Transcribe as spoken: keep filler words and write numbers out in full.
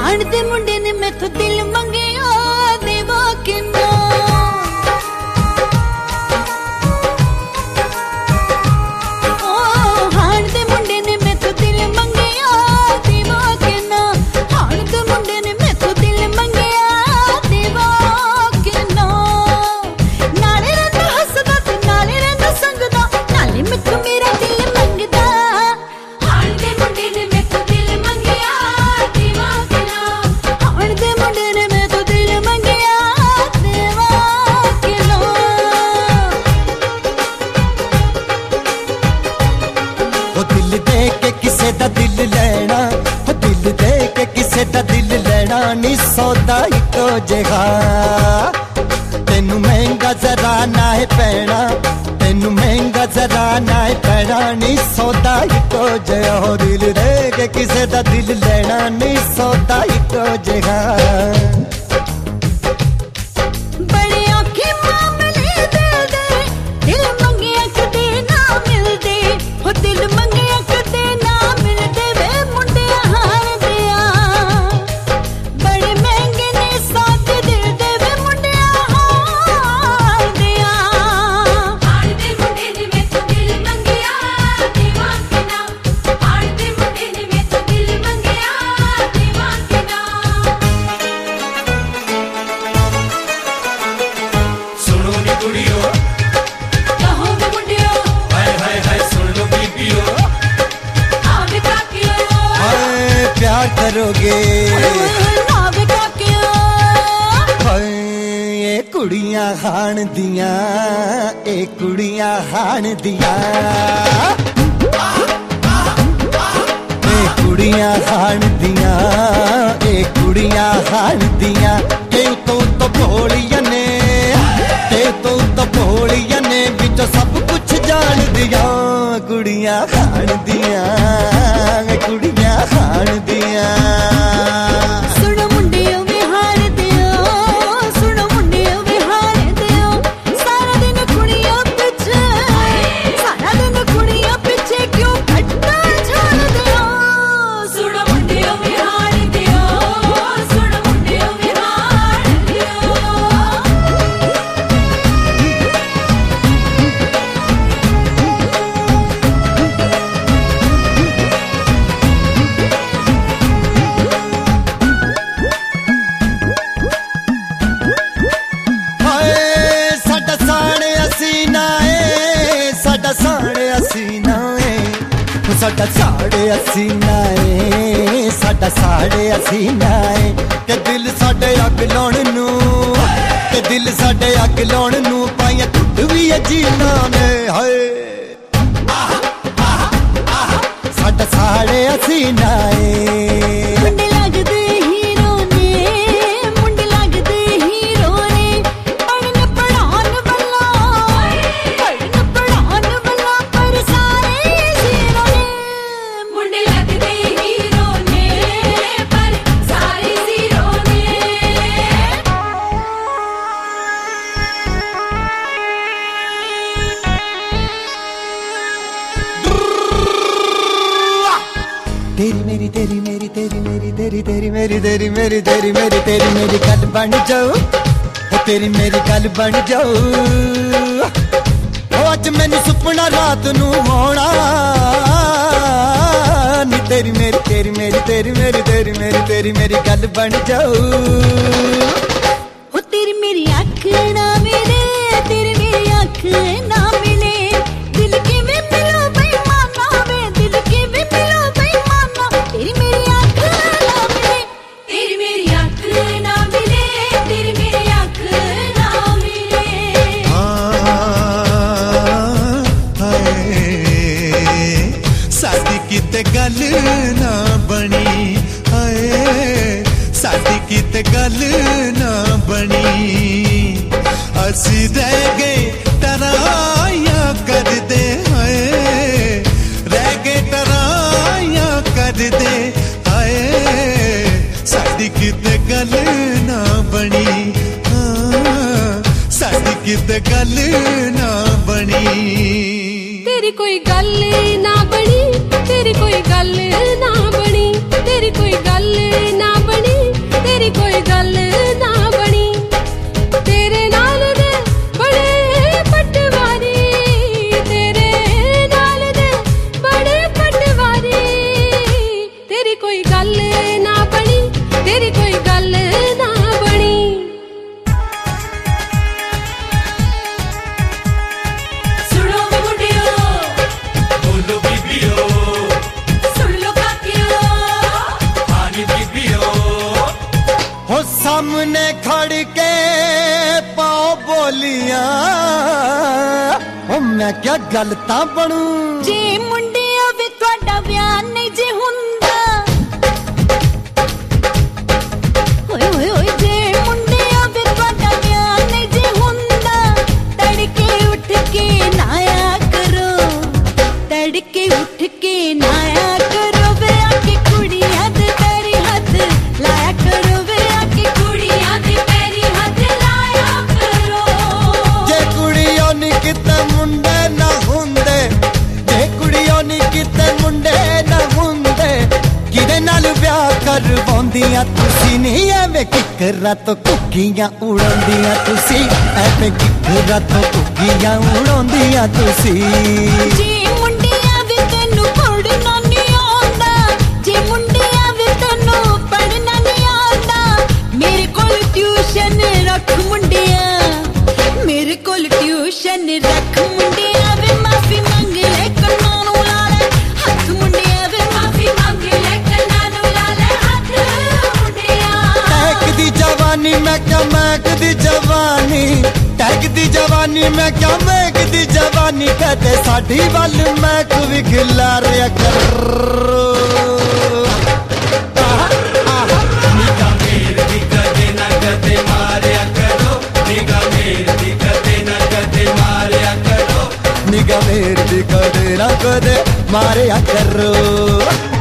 हाण दे मुंडे ने मैथों दिल मंगिया देवा किन्ना। नी सौदा इको जिहा तेनू महंगा जरा ना है पैना, तेनू महंगा जरा ना है पैना। नी सौदा इको जिहा हो दिल दे के किसे दा दिल लेना। नी सौदा इको जिहा बड़े औखे मामले दिल दे, दिल मंगिया कदे ना मिलदे हो, दिल मंगिया कदे ना मिलदे वे मुंडिया हार दिया। बड़े महंगे ने साथ दिल दे वे मुंडिया हार दिया। हार दे मुंडे ने मैथों दिल मंगिया देवा किना, हार दे मुंडे ने मैथों दिल मंगिया देवा किना। सुनो नी कुड़ियो, कहो वे मुंडियो, हाय हाय हाय सुन लो बीबियो। हाँ वे काकियो, हाय प्यार करोगे ना वे काकियो। हाय ये कुड़ियां हाण दियां, ए कुड़ियां हाण दियां, ए कुड़ियां हाण दियां, ए कुड़ियां हाण दियां। ते तो तो भोलियां ने, ते तो तो भोलियां ने, विचों सब कुछ जान दियां। कुड़ियां हाण दियां, कुड़ियां हाण दियां। सुनो मुंडियो वे हार दियो, सुनो मुंडियो वे हार दियो। सारा दिन कुड़ियों पिछे, सारा दिन कुड़ियों पिछे क्यों खट्टा छोड़ दियो। सुनो मुंडियो वे हार दियो, सुनो मुंडियो वे हार दियो। हाय साडा साणे असी ना ए, साडा साणे असी ना ए, साडा साड़े असी ना ए, साडा साड़े असी ना ए। ते दिल साडे अग लाउण नू, ते दिल साडे अग लाउण नू पाइयां टुट भी अजीना ने। हाय साडा साड़े असी ना ए। मुंडे लगदे हीरो ने, मुंडे लगदे हीरो ने, पढ़न पढ़ान वाला, पढ़न पढ़ान वाला पर सारे जीरो ने। मुंडे लगदे हीरो ने, पर सारे जीरो ने। तेरी मेरी तेरी मेरी तेरी मेरी तेरी तेरी मेरी तेरी मेरी तेरी मेरी तेरी मेरी गल बन जाओ, ओ तेरी मेरी गल बन जाओ। ओ अज मैनू सुपना रात नू होना नी, तेरी मेरी तेरी मेरी तेरी मेरी तेरी मेरी तेरी मेरी गल बन जाओ। ओ तेरी मेरी अख ना मिले, तेरी मेरी अख ना मिले, दिल के वे मिलो बेईमाना वे, दिल के वे मिलो बेईमाना। तेरी मेरी अख ना मिले, तेरी मेरी अख ना मिले, तेरी मेरी अख ना मिले। साडी किते गल ना बनी, हाय साडी किते गल ना बनी। असी रह गए तराया कर दे, हाय रह गए तराया कर दे। हाय साडी किते गल ना बनी, हाँ साडी किते गल ना बनी। तेरी कोई गल ना बनी, तेरी कोई गल ना बनी, तेरी कोई गल ना बनी। सामने खड़ के पाओ बोलियां ओ मैं क्या गलता बनू जे मुंडिया वे तुहाडा ब्याह नहीं जे हुंदा ओए ओए ओए जे मुंडिया वे तुहाडा ब्याह नहीं जे हुंदा तड़के उठ के नाया करो तड़के उठ के नाया करो वे आके कुड़ियां दे पैरी हथ लाया करो वे आके कुड़ियां दे पैरी हथ लाया करो जे कुड़ियों नी किते मुंडे ना हुंदे जे कुड़ियों नी किते मुंडे ना हुंदे किदे नाल ब्याह करवाउंदियां तुसी नहीं एवें किकरां तो कुक्कियां उड़ाउंदियां तुसी एवें किकरां तो कुक्कियां उड़ाउंदियां तुसी जे मुंडिया वे तैनू पढ़ना नहीं आंदा जे मुंडिया वे तैनू पढ़ना नहीं आंदा मेरे कोल ट्यूशन रख मुंडिया मेरे कोल ट्यूशन रख मुंडिया वे माफी मंग ले कन्नां नूं ला ले हथ मुंडिया वे माफी मंग ले कन्नां नूं ला ले हथ मुंडिया टैक दी जवानी मैं क्या मैक दी जवानी टैक दी जवानी मैं क्या मैक दी जवानी कहते साडी वल मैक भी खिलारिया कर निगाह मेर दी कदे ना कदे मारिया करो निगाह मेर दी कदे ना कदे मारिया करो निगाह मेरी कदे ना कदे मारिया करो।